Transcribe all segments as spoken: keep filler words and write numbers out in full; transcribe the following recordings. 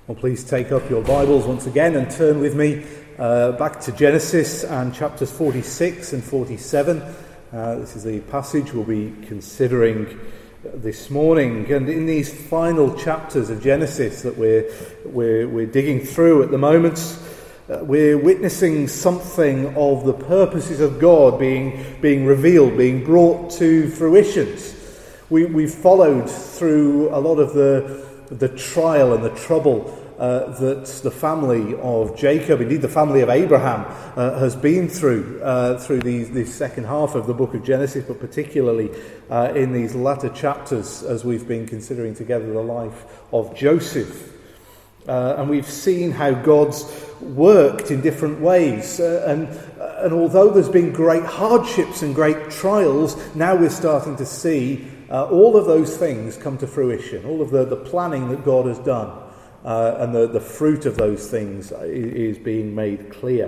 Well, please take up your Bibles once again and turn with me uh, back to Genesis and chapters forty-six and forty-seven. Uh, this is the passage we'll be considering this morning. And in these final chapters of Genesis that we're we're, we're digging through at the moment, uh, we're witnessing something of the purposes of God being being revealed, being brought to fruition. We we've followed through a lot of the the trial and the trouble Uh, that the family of Jacob, indeed the family of Abraham, uh, has been through uh, through these, this second half of the book of Genesis, but particularly uh, in these latter chapters as we've been considering together the life of Joseph. Uh, and we've seen how God's worked in different ways. Uh, and, and although there's been great hardships and great trials, now we're starting to see uh, all of those things come to fruition, all of the, the planning that God has done. Uh, and the, the fruit of those things is being made clear.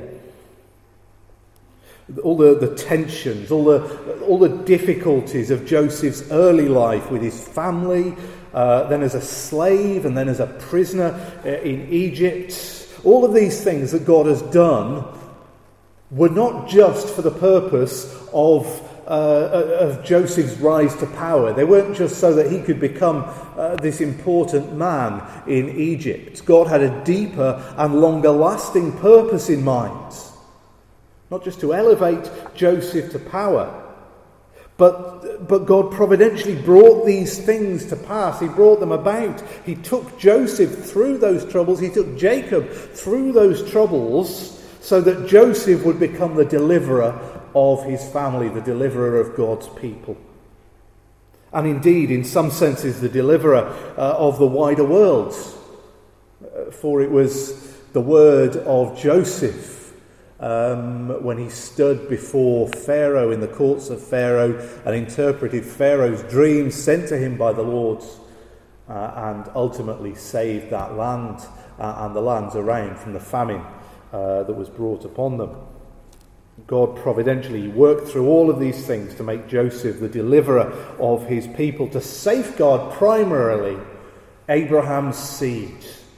All the, the tensions, all the all the difficulties of Joseph's early life with his family, uh, then as a slave, and then as a prisoner in Egypt. All of these things that God has done were not just for the purpose of Uh, of Joseph's rise to power. They weren't just so that he could become uh, this important man in Egypt. God had a deeper and longer lasting purpose in mind. Not just to elevate Joseph to power, but, but God providentially brought these things to pass. He brought them about. He took Joseph through those troubles. He took Jacob through those troubles so that Joseph would become the deliverer of his family, the deliverer of God's people. And indeed, in some senses, the deliverer uh, of the wider world. Uh, for it was the word of Joseph um, when he stood before Pharaoh in the courts of Pharaoh and interpreted Pharaoh's dreams sent to him by the Lord uh, and ultimately saved that land uh, and the lands around from the famine uh, that was brought upon them. God providentially worked through all of these things to make Joseph the deliverer of his people, to safeguard primarily Abraham's seed,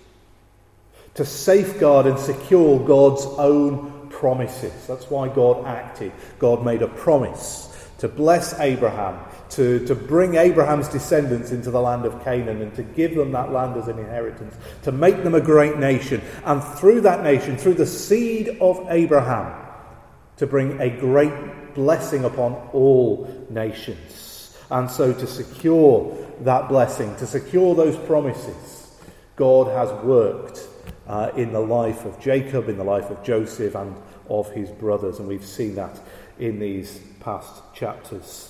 to safeguard and secure God's own promises. That's why God acted. God made a promise to bless Abraham, to, to bring Abraham's descendants into the land of Canaan and to give them that land as an inheritance, to make them a great nation, and through that nation, through the seed of Abraham, to bring a great blessing upon all nations. And so to secure that blessing, to secure those promises, God has worked uh, in the life of Jacob, in the life of Joseph and of his brothers. And we've seen that in these past chapters.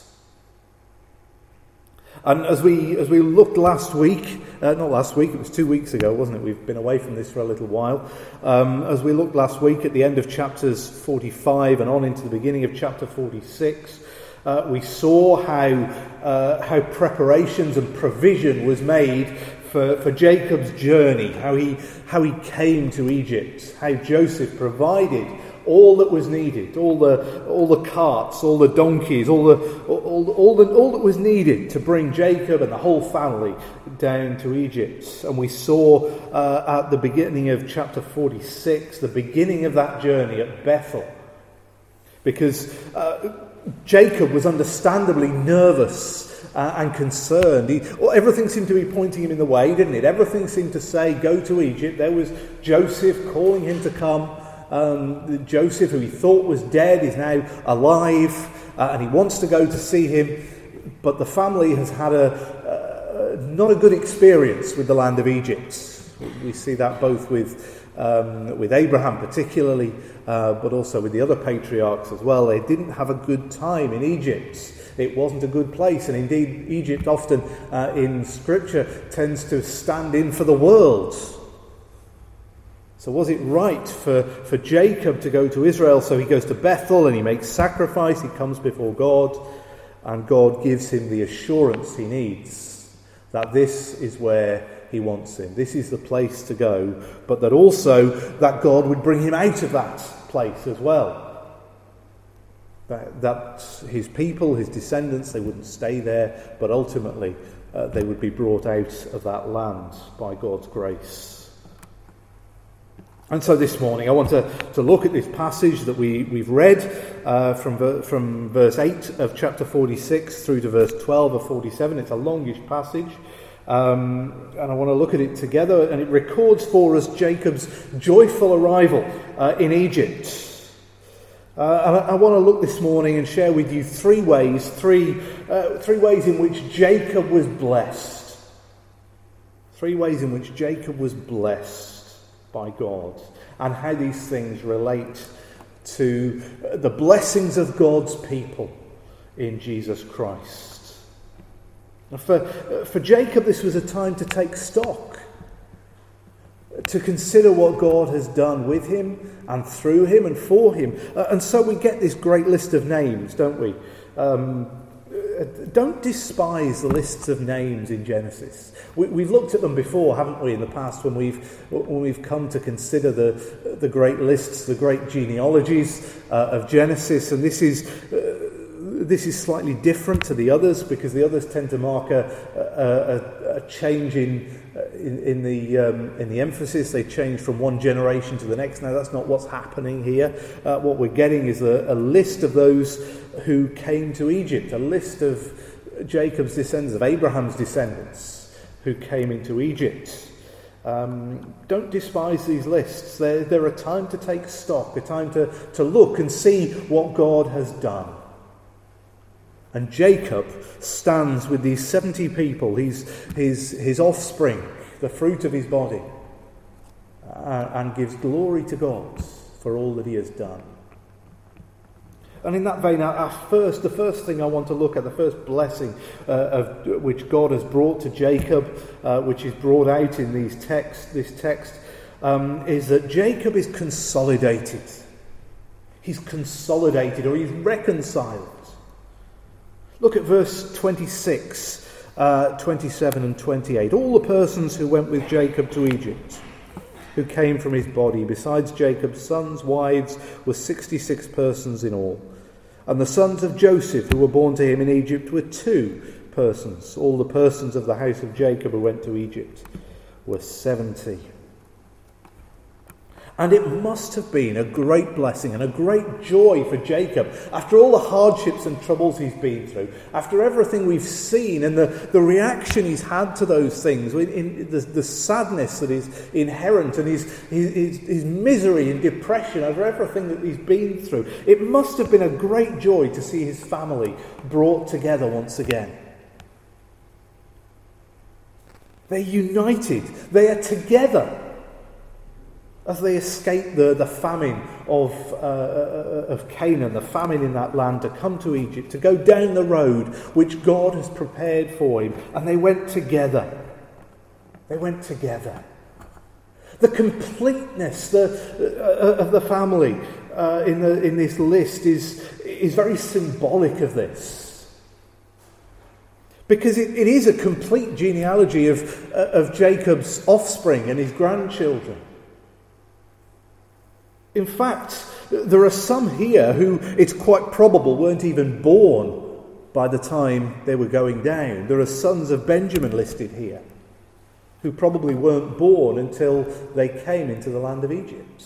And as we as we looked last week, uh, not last week, it was two weeks ago, wasn't it? We've been away from this for a little while. Um, as we looked last week at the end of chapters forty-five and on into the beginning of chapter forty-six, uh, we saw how uh, how preparations and provision was made for, for Jacob's journey, how he how he came to Egypt, how Joseph provided all that was needed, all the all the carts, all the donkeys, all the all all the all that was needed to bring Jacob and the whole family down to Egypt. And we saw uh, at the beginning of chapter forty-six, the beginning of that journey at Bethel, because uh, Jacob was understandably nervous uh, and concerned. He, well, everything seemed to be pointing him in the way, didn't it? Everything seemed to say, "Go to Egypt." There was Joseph calling him to come. Um, Joseph, who he thought was dead, is now alive, uh, and he wants to go to see him. But the family has had a uh, not a good experience with the land of Egypt. We see that both with um, with Abraham particularly, uh, but also with the other patriarchs as well. They didn't have a good time in Egypt. It wasn't a good place, and indeed Egypt often uh, in Scripture tends to stand in for the world. So was it right for, for Jacob to go to Israel? So he goes to Bethel and he makes sacrifice, he comes before God, and God gives him the assurance he needs that this is where he wants him. This is the place to go, but that also that God would bring him out of that place as well. That, that his people, his descendants, they wouldn't stay there, but ultimately uh, they would be brought out of that land by God's grace. And so this morning I want to, to look at this passage that we, we've read uh, from, ver- from verse eight of chapter forty-six through to verse twelve of forty-seven. It's a longish passage. Um, and I want to look at it together, and it records for us Jacob's joyful arrival uh, in Egypt. Uh, and I, I want to look this morning and share with you three ways, three, uh, three ways in which Jacob was blessed. Three ways in which Jacob was blessed by God, and how these things relate to the blessings of God's people in Jesus Christ. For, for Jacob, this was a time to take stock, to consider what God has done with him and through him and for him. Uh, and so we get this great list of names, don't we? Um, don't despise the lists of names in Genesis. We, we've looked at them before, haven't we, in the past, when we've when we've come to consider the the great lists, the great genealogies uh, of Genesis. And this is uh, this is slightly different to the others, because the others tend to mark a a, a change in in, in the um, in the emphasis. They change from one generation to the next. Now that's not what's happening here. Uh, what we're getting is a, a list of those who came to Egypt, a list of Jacob's descendants, of Abraham's descendants who came into Egypt. Um, don't despise these lists. They're, they're a time to take stock, a time to, to look and see what God has done. And Jacob stands with these seventy people, his, his, his offspring, the fruit of his body, uh, and gives glory to God for all that he has done. And in that vein, our, our first, the first thing I want to look at, the first blessing uh, of which God has brought to Jacob, uh, which is brought out in these text, this text, um, is that Jacob is consolidated. He's consolidated, or he's reconciled. Look at verse twenty-six, uh, twenty-seven and twenty-eight. All the persons who went with Jacob to Egypt, who came from his body, besides Jacob's sons, wives, were sixty-six persons in all. And the sons of Joseph, who were born to him in Egypt, were two persons. All the persons of the house of Jacob who went to Egypt were seventy. And it must have been a great blessing and a great joy for Jacob, after all the hardships and troubles he's been through, after everything we've seen and the, the reaction he's had to those things, in, in the, the sadness that is inherent, and his, his, his misery and depression over everything that he's been through. It must have been a great joy to see his family brought together once again. They're united. They are together as they escape the, the famine of, uh, of Canaan, the famine in that land, to come to Egypt, to go down the road which God has prepared for him. And they went together. They went together. The completeness the, uh, of the family uh, in, the, in this list is, is very symbolic of this. Because it, it is a complete genealogy of, uh, of Jacob's offspring and his grandchildren. In fact, there are some here who it's quite probable weren't even born by the time they were going down. There are sons of Benjamin listed here who probably weren't born until they came into the land of Egypt.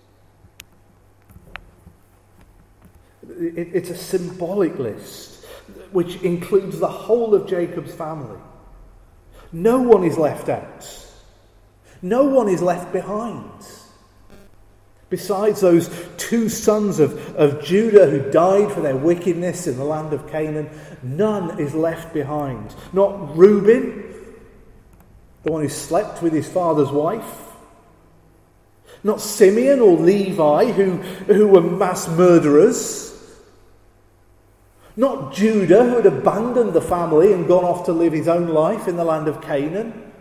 It, it's a symbolic list which includes the whole of Jacob's family. No one is left out. No one is left behind. Besides those two sons of, of Judah who died for their wickedness in the land of Canaan, none is left behind. Not Reuben, the one who slept with his father's wife. Not Simeon or Levi, who, who were mass murderers. Not Judah, who had abandoned the family and gone off to live his own life in the land of Canaan.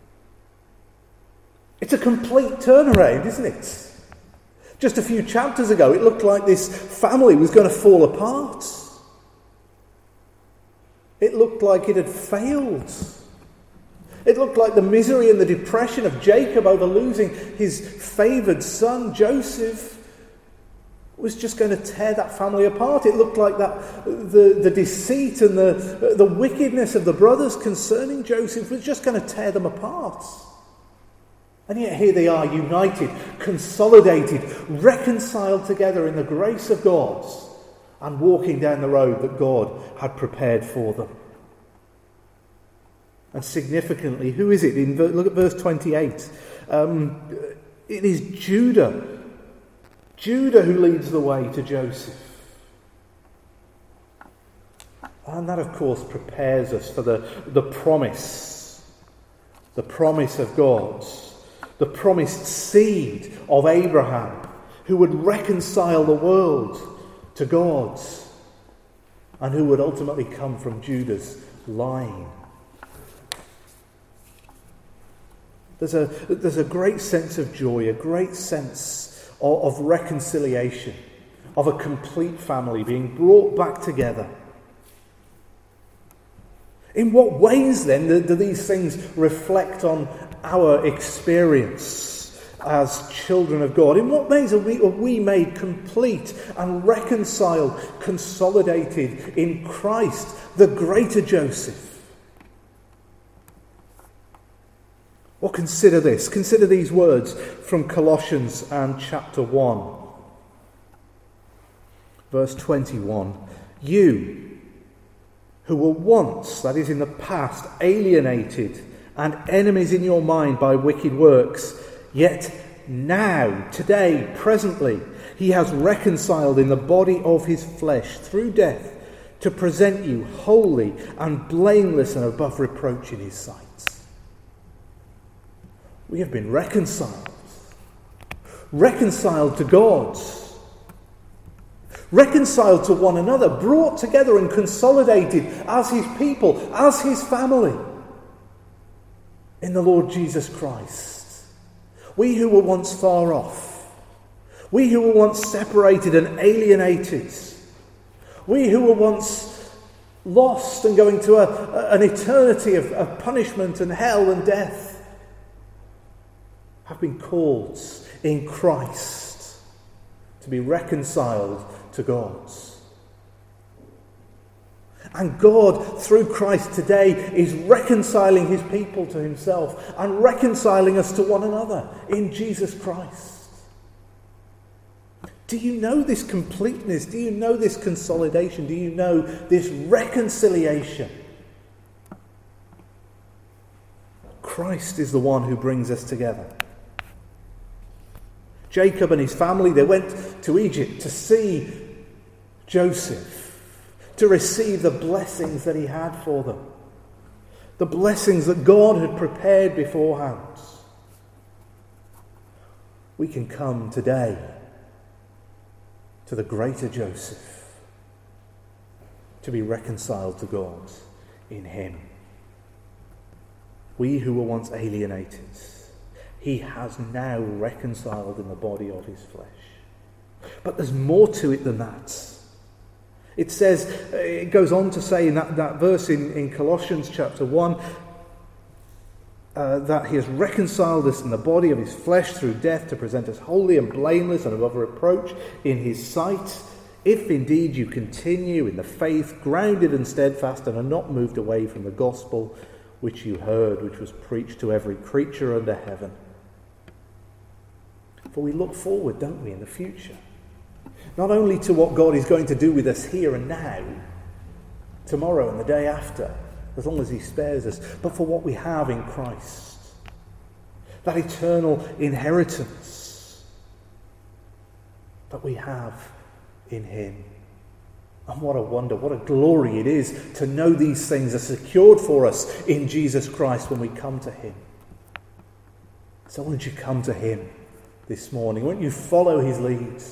It's a complete turnaround, isn't it? Just a few chapters ago, it looked like this family was going to fall apart. It looked like it had failed. It looked like the misery and the depression of Jacob over losing his favoured son, Joseph, was just going to tear that family apart. It looked like that the, the deceit and the, the wickedness of the brothers concerning Joseph was just going to tear them apart. And yet here they are, united, consolidated, reconciled together in the grace of God, and walking down the road that God had prepared for them. And significantly, who is it? In, look at verse twenty-eight. Um, it is Judah. Judah who leads the way to Joseph. And that, of course, prepares us for the, the promise. The promise of God. The promised seed of Abraham, who would reconcile the world to God, and who would ultimately come from Judah's line. There's a, there's a great sense of joy, a great sense of, of reconciliation, of a complete family being brought back together. In what ways, then, do, do these things reflect on our experience as children of God? In what ways are we, are we made complete and reconciled, consolidated in Christ, the greater Joseph? Well, consider this. Consider these words from Colossians and chapter one. Verse twenty-one. You who were once, that is in the past, alienated and enemies in your mind by wicked works, yet now, today, presently, he has reconciled in the body of his flesh through death to present you holy and blameless and above reproach in his sight. We have been reconciled. Reconciled to God. Reconciled to one another. Brought together and consolidated as his people, as his family. In the Lord Jesus Christ. We who were once far off. We who were once separated and alienated. We who were once lost and going to a, a, an eternity of, of punishment and hell and death, have been called in Christ to be reconciled to God. And God, through Christ today, is reconciling his people to himself and reconciling us to one another in Jesus Christ. Do you know this completeness? Do you know this consolidation? Do you know this reconciliation? Christ is the one who brings us together. Jacob and his family, they went to Egypt to see Joseph, to receive the blessings that he had for them. The blessings that God had prepared beforehand. We can come today to the greater Joseph, to be reconciled to God in him. We who were once alienated, he has now reconciled in the body of his flesh. But there's more to it than that. It says, it goes on to say in that, that verse in, in Colossians chapter one, uh, that he has reconciled us in the body of his flesh through death to present us holy and blameless and above reproach in his sight, if indeed you continue in the faith, grounded and steadfast, and are not moved away from the gospel which you heard, which was preached to every creature under heaven. For we look forward, don't we, in the future? Not only to what God is going to do with us here and now, tomorrow and the day after, as long as he spares us, but for what we have in Christ. That eternal inheritance that we have in him. And what a wonder, what a glory it is to know these things are secured for us in Jesus Christ when we come to him. So won't you come to him this morning? Won't you follow his leads?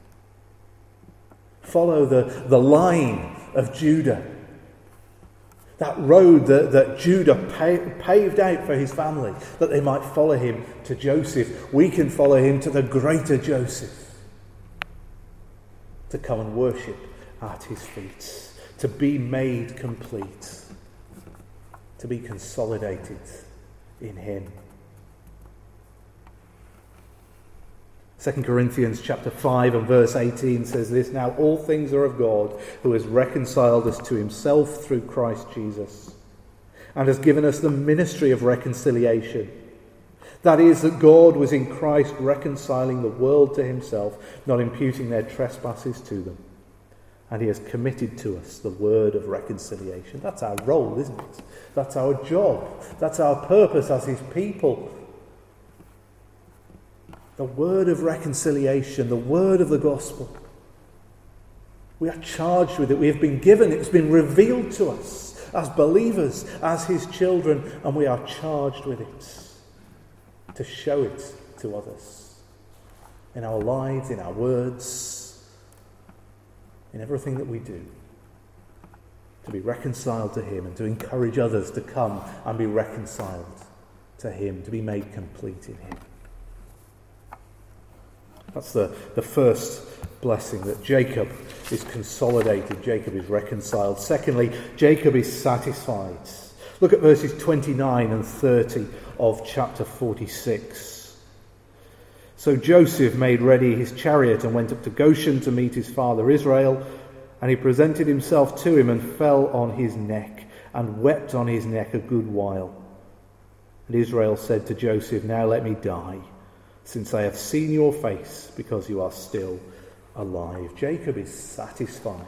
Follow the, the line of Judah. That road that, that Judah pa- paved out for his family, that they might follow him to Joseph. We can follow him to the greater Joseph. To come and worship at his feet. To be made complete. To be consolidated in him. Second Corinthians chapter five and verse eighteen says this, now all things are of God, who has reconciled us to himself through Christ Jesus, and has given us the ministry of reconciliation. That is, that God was in Christ reconciling the world to himself, not imputing their trespasses to them. And he has committed to us the word of reconciliation. That's our role, isn't it? That's our job. That's our purpose as his people. The word of reconciliation, the word of the gospel. We are charged with it. We have been given it. It's been revealed to us as believers, as his children, and we are charged with it to show it to others in our lives, in our words, in everything that we do, to be reconciled to him and to encourage others to come and be reconciled to him, to be made complete in him. That's the, the first blessing, that Jacob is consolidated, Jacob is reconciled. Secondly, Jacob is satisfied. Look at verses twenty-nine and thirty of chapter forty-six. So Joseph made ready his chariot and went up to Goshen to meet his father Israel, and he presented himself to him and fell on his neck and wept on his neck a good while. And Israel said to Joseph, "Now let me die, since I have seen your face, because you are still alive." Jacob is satisfied.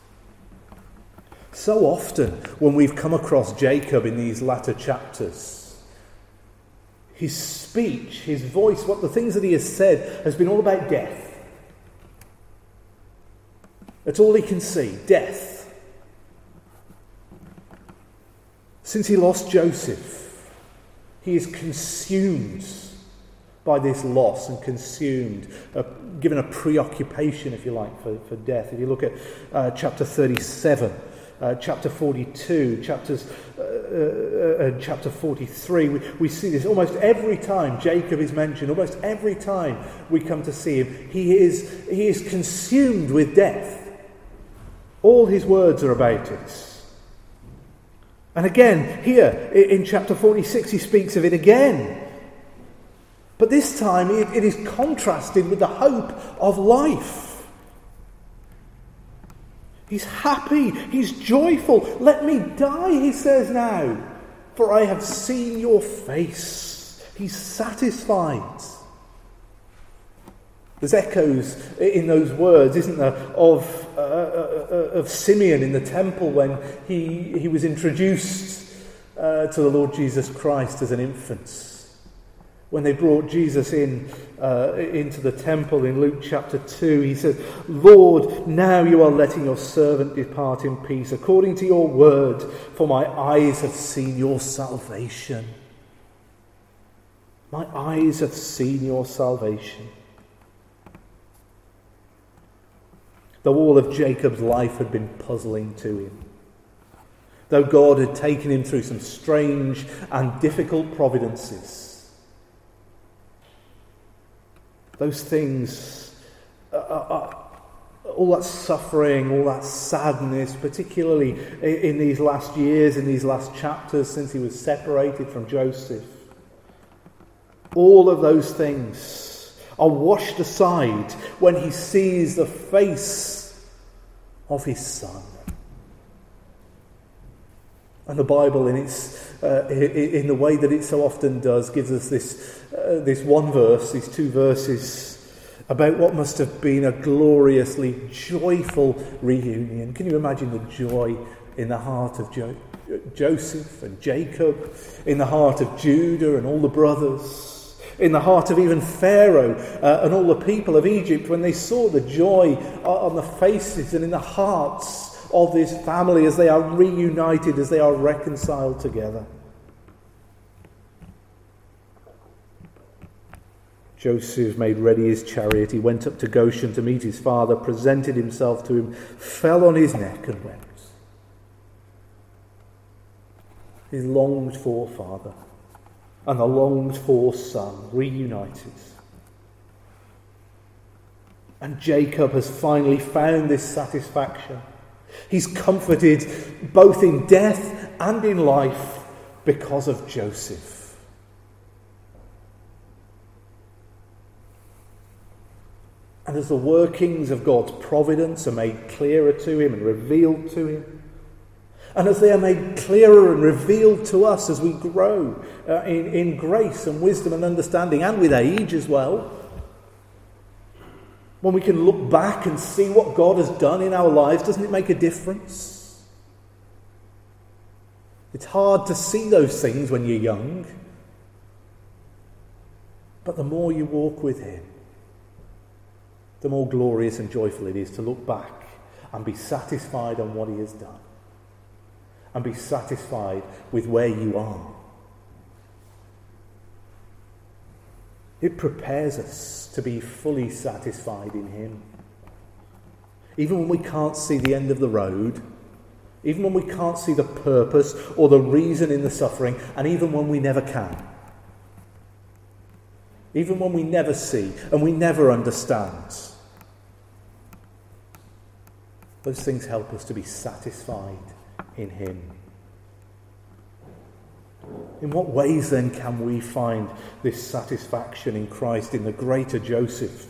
So often when we've come across Jacob in these latter chapters, his speech, his voice, what the things that he has said has been all about death. That's all he can see, death. Since he lost Joseph, he is consumed by this loss and consumed, uh, given a preoccupation, if you like, for, for death. If you look at uh, chapter thirty-seven, uh, chapter forty-two, chapters, uh, uh, uh, chapter forty-three, we, we see this almost every time Jacob is mentioned, almost every time we come to see him, he is, he is consumed with death. All his words are about it. And again, here in chapter forty-six, he speaks of it again. But this time it, it is contrasted with the hope of life. He's happy, he's joyful. Let me die, he says now, for I have seen your face. He's satisfied. There's echoes in those words, isn't there, of, uh, uh, of Simeon in the temple when he, he was introduced uh, to the Lord Jesus Christ as an infant. When they brought Jesus in uh, into the temple in Luke chapter two, he said, "Lord, now you are letting your servant depart in peace, according to your word, for my eyes have seen your salvation." My eyes have seen your salvation. Though all of Jacob's life had been puzzling to him, though God had taken him through some strange and difficult providences, those things, uh, uh, all that suffering, all that sadness, particularly in these last years, in these last chapters since he was separated from Joseph, all of those things are washed aside when he sees the face of his son. And the Bible, in its uh, in the way that it so often does, gives us this uh, this one verse, these two verses about what must have been a gloriously joyful reunion. Can you imagine the joy in the heart of jo- Joseph and Jacob, in the heart of Judah and all the brothers, in the heart of even Pharaoh uh, and all the people of Egypt when they saw the joy on the faces and in the hearts of this family as they are reunited, as they are reconciled together. Joseph made ready his chariot. He went up to Goshen to meet his father, presented himself to him, fell on his neck and wept. His longed for father and the longed for son reunited. And Jacob has finally found this satisfaction. He's comforted both in death and in life because of Joseph. And as the workings of God's providence are made clearer to him and revealed to him, and as they are made clearer and revealed to us as we grow uh, in, in grace and wisdom and understanding, and with age as well. When we can look back and see what God has done in our lives, doesn't it make a difference? It's hard to see those things when you're young, but the more you walk with him, the more glorious and joyful it is to look back and be satisfied on what he has done, and be satisfied with where you are. It prepares us to be fully satisfied in him. Even when we can't see the end of the road, even when we can't see the purpose or the reason in the suffering, and even when we never can. Even when we never see and we never understand. Those things help us to be satisfied in him. In what ways then can we find this satisfaction in Christ, in the greater Joseph?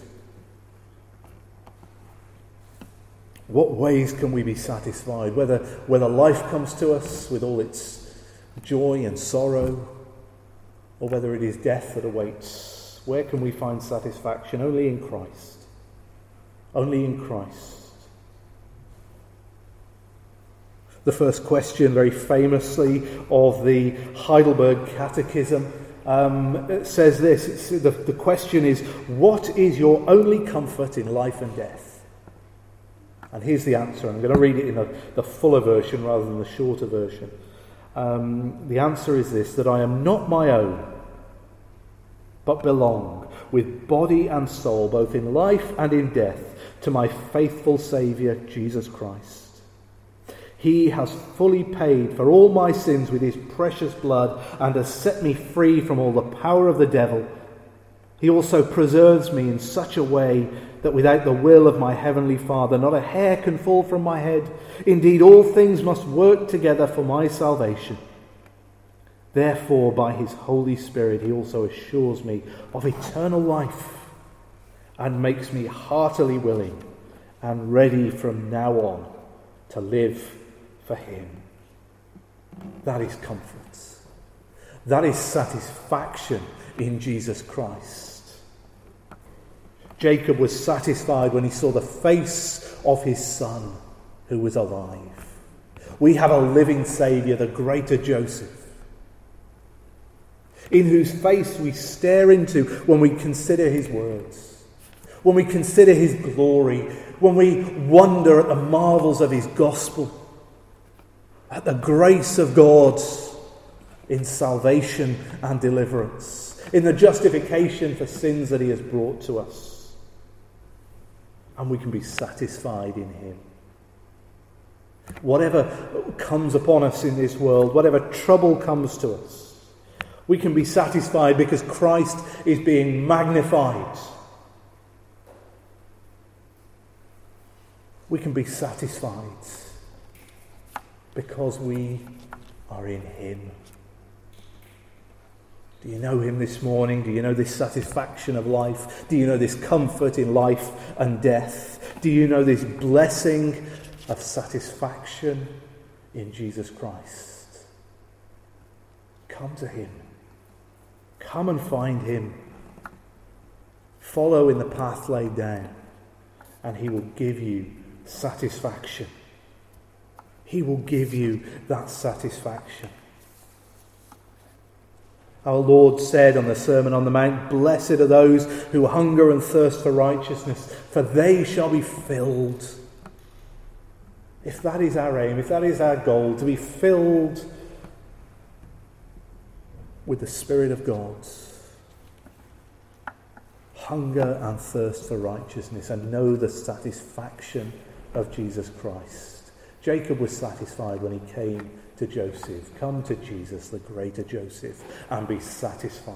What ways can we be satisfied? Whether, whether life comes to us with all its joy and sorrow, or whether it is death that awaits, where can we find satisfaction? Only in Christ. Only in Christ. The first question, very famously, of the Heidelberg Catechism um, says this. It's, the, the question is, what is your only comfort in life and death? And here's the answer. I'm going to read it in a, the fuller version rather than the shorter version. Um, the answer is this, that I am not my own, but belong with body and soul, both in life and in death, to my faithful Saviour, Jesus Christ. He has fully paid for all my sins with his precious blood and has set me free from all the power of the devil. He also preserves me in such a way that without the will of my heavenly Father, not a hair can fall from my head. Indeed, all things must work together for my salvation. Therefore, by his Holy Spirit, he also assures me of eternal life and makes me heartily willing and ready from now on to live for him. That is comfort. That is satisfaction in Jesus Christ. Jacob was satisfied when he saw the face of his son who was alive. We have a living Saviour, the greater Joseph, in whose face we stare into when we consider his words, when we consider his glory, when we wonder at the marvels of his gospel, at the grace of God in salvation and deliverance, in the justification for sins that he has brought to us. And we can be satisfied in him. Whatever comes upon us in this world, whatever trouble comes to us, we can be satisfied because Christ is being magnified. We can be satisfied because we are in him. Do you know him this morning? Do you know this satisfaction of life? Do you know this comfort in life and death? Do you know this blessing of satisfaction in Jesus Christ? Come to him. Come and find him. Follow in the path laid down, and he will give you satisfaction. He will give you that satisfaction. Our Lord said on the Sermon on the Mount, "Blessed are those who hunger and thirst for righteousness, for they shall be filled." If that is our aim, if that is our goal, to be filled with the Spirit of God, hunger and thirst for righteousness, and know the satisfaction of Jesus Christ. Jacob was satisfied when he came to Joseph. Come to Jesus, the greater Joseph, and be satisfied.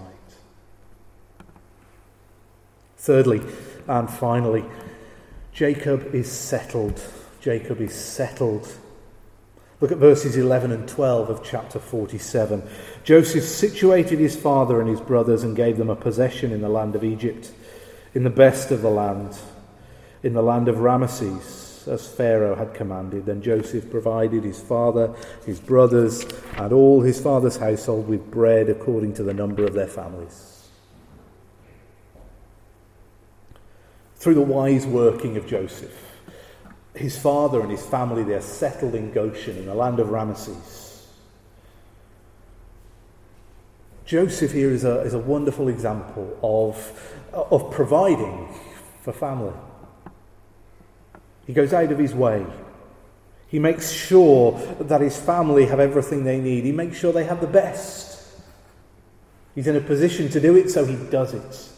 Thirdly, and finally, Jacob is settled. Jacob is settled. Look at verses eleven and twelve of chapter forty-seven. Joseph situated his father and his brothers and gave them a possession in the land of Egypt, in the best of the land, in the land of Ramesses, as Pharaoh had commanded. Then Joseph provided his father, his brothers, and all his father's household with bread according to the number of their families. Through the wise working of Joseph, his father and his family, they are settled in Goshen, in the land of Ramesses. Joseph here is a, is a wonderful example of, of providing for family. He goes out of his way. He makes sure that his family have everything they need. He makes sure they have the best. He's in a position to do it, so he does it.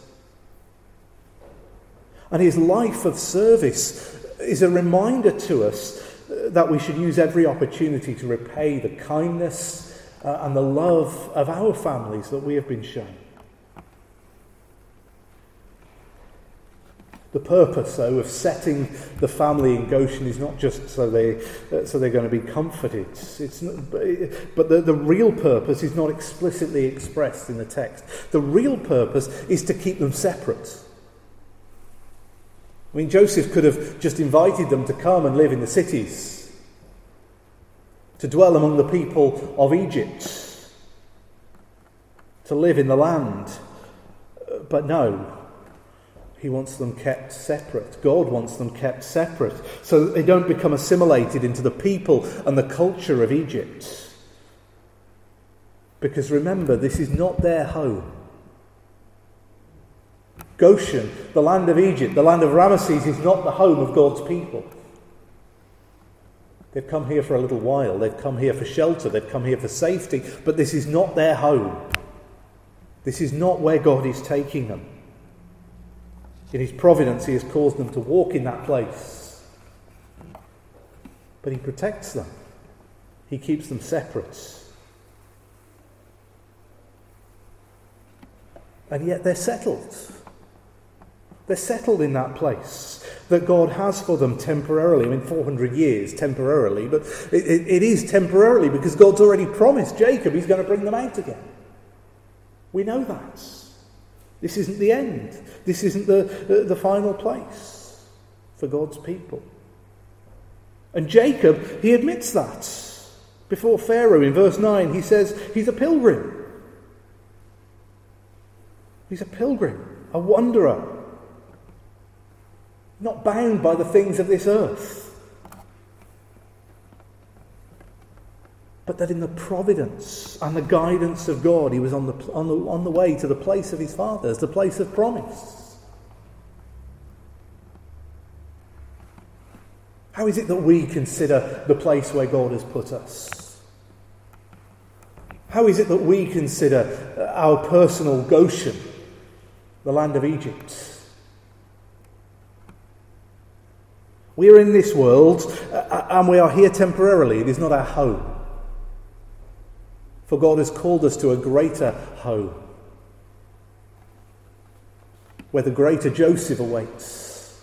And his life of service is a reminder to us that we should use every opportunity to repay the kindness uh, and the love of our families that we have been shown. The purpose, though, of setting the family in Goshen is not just so they uh, so they're going to be comforted. It's not, but the, the real purpose is not explicitly expressed in the text. The real purpose is to keep them separate. I mean, Joseph could have just invited them to come and live in the cities, to dwell among the people of Egypt, to live in the land. But no. He wants them kept separate. God wants them kept separate so that they don't become assimilated into the people and the culture of Egypt. Because remember, this is not their home. Goshen, the land of Egypt, the land of Ramesses, is not the home of God's people. They've come here for a little while. They've come here for shelter. They've come here for safety. But this is not their home. This is not where God is taking them. In his providence, he has caused them to walk in that place. But he protects them. He keeps them separate. And yet they're settled. They're settled in that place that God has for them temporarily. I mean, four hundred years temporarily, but it, it, it is temporarily because God's already promised Jacob he's going to bring them out again. We know that. This isn't the end. This isn't the, the, the final place for God's people. And Jacob, he admits that. Before Pharaoh in verse nine, he says he's a pilgrim. He's a pilgrim, a wanderer, not bound by the things of this earth. But that in the providence and the guidance of God, he was on the, on the, on the way to the place of his fathers, the place of promise. How is it that we consider the place where God has put us? How is it that we consider our personal Goshen, the land of Egypt? We are in this world and we are here temporarily. It is not our home. For God has called us to a greater home, where the greater Joseph awaits.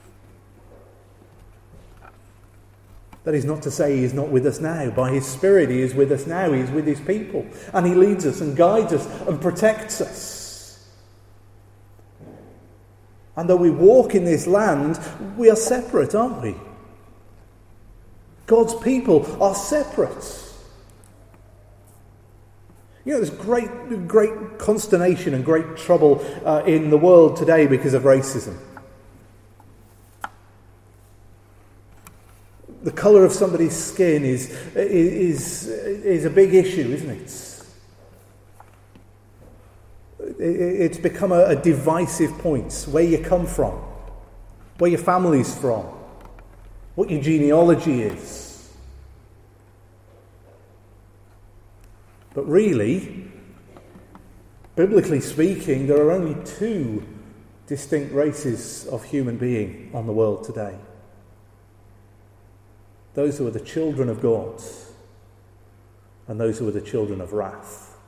That is not to say he is not with us now. By his Spirit he is with us now. He is with his people. And he leads us and guides us and protects us. And though we walk in this land, we are separate, aren't we? God's people are separate. You know, there's great, great consternation and great trouble uh, in the world today because of racism. The colour of somebody's skin is, is, is a big issue, isn't it? It's become a, a divisive point. Where you come from, where your family's from, what your genealogy is. But really, biblically speaking, there are only two distinct races of human being on the world today. Those who are the children of God and those who are the children of wrath.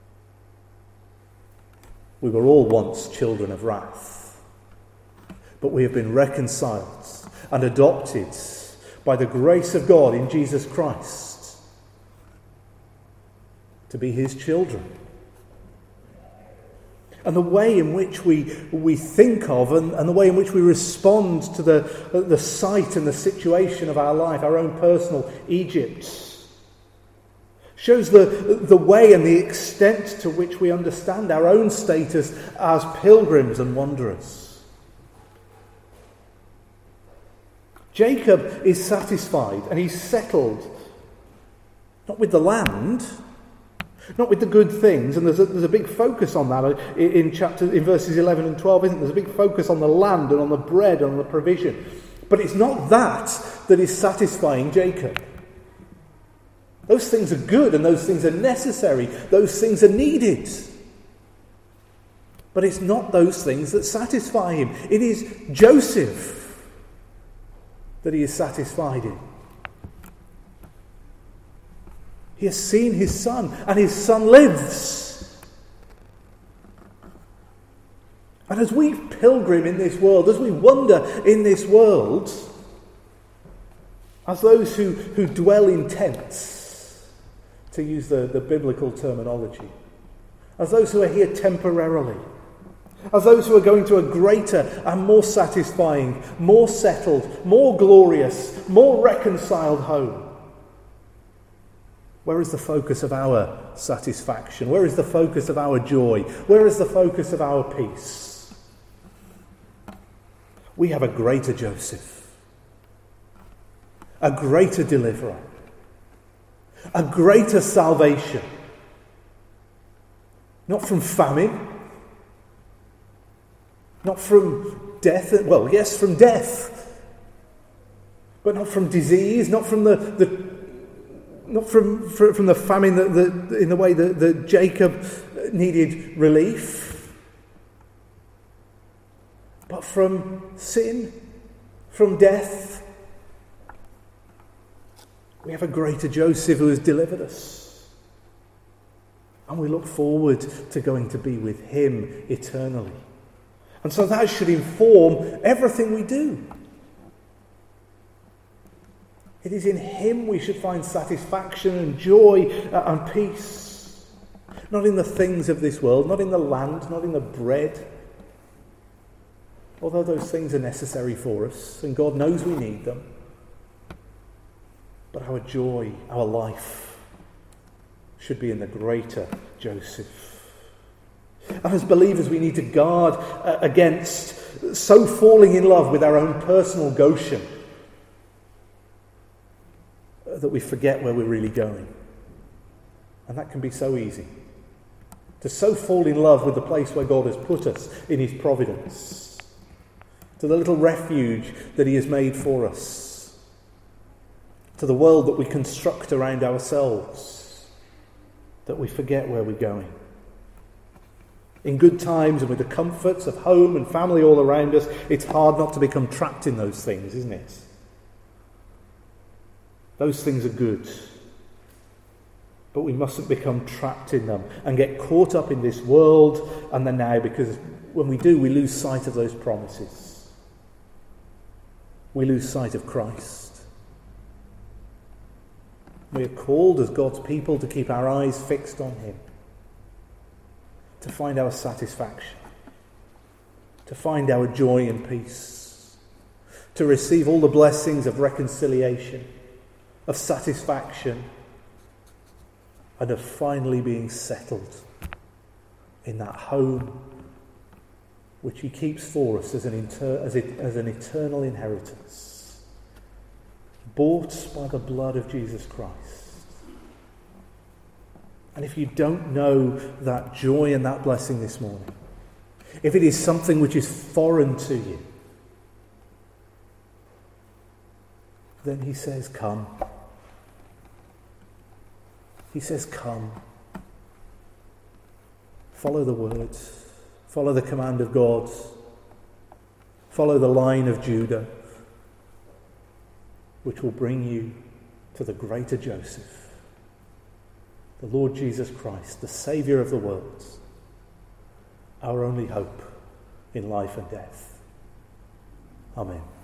We were all once children of wrath, but we have been reconciled and adopted by the grace of God in Jesus Christ to be his children. And the way in which we, we think of and, and the way in which we respond to the, the sight and the situation of our life, our own personal Egypt, shows the, the way and the extent to which we understand our own status as pilgrims and wanderers. Jacob is satisfied and he's settled, not with the land, not with the good things, and there's a, there's a big focus on that in, in chapter in verses eleven and twelve, isn't there? There's a big focus on the land and on the bread and on the provision. But it's not that that is satisfying Jacob. Those things are good and those things are necessary. Those things are needed. But it's not those things that satisfy him. It is Joseph that he is satisfied in. He has seen his son, and his son lives. And as we pilgrim in this world, as we wander in this world, as those who, who dwell in tents, to use the, the biblical terminology, as those who are here temporarily, as those who are going to a greater and more satisfying, more settled, more glorious, more reconciled home, where is the focus of our satisfaction? Where is the focus of our joy? Where is the focus of our peace? We have a greater Joseph, a greater deliverer, a greater salvation. Not from famine, not from death, well, yes, from death, but not from disease, not from the, the Not from, from the famine that, that, in the way that, that Jacob needed relief, but from sin, from death. We have a greater Joseph who has delivered us. And we look forward to going to be with him eternally. And so that should inform everything we do. It is in him we should find satisfaction and joy and peace. Not in the things of this world, not in the land, not in the bread. Although those things are necessary for us, and God knows we need them. But our joy, our life, should be in the greater Joseph. And as believers we need to guard against so falling in love with our own personal Goshen that we forget where we're really going. And that can be so easy. To so fall in love with the place where God has put us in his providence. To the little refuge that he has made for us. To the world that we construct around ourselves. That we forget where we're going. In good times and with the comforts of home and family all around us, it's hard not to become trapped in those things, isn't it? Those things are good. But we mustn't become trapped in them and get caught up in this world and the now, because when we do, we lose sight of those promises. We lose sight of Christ. We are called as God's people to keep our eyes fixed on him, to find our satisfaction, to find our joy and peace, to receive all the blessings of reconciliation, of satisfaction, and of finally being settled in that home which he keeps for us as an, inter- as, it, as an eternal inheritance, bought by the blood of Jesus Christ. And if you don't know that joy and that blessing this morning, if it is something which is foreign to you, then he says, come. He says, come. Follow the words. Follow the command of God. Follow the line of Judah, which will bring you to the greater Joseph, the Lord Jesus Christ, the Saviour of the world, our only hope in life and death. Amen.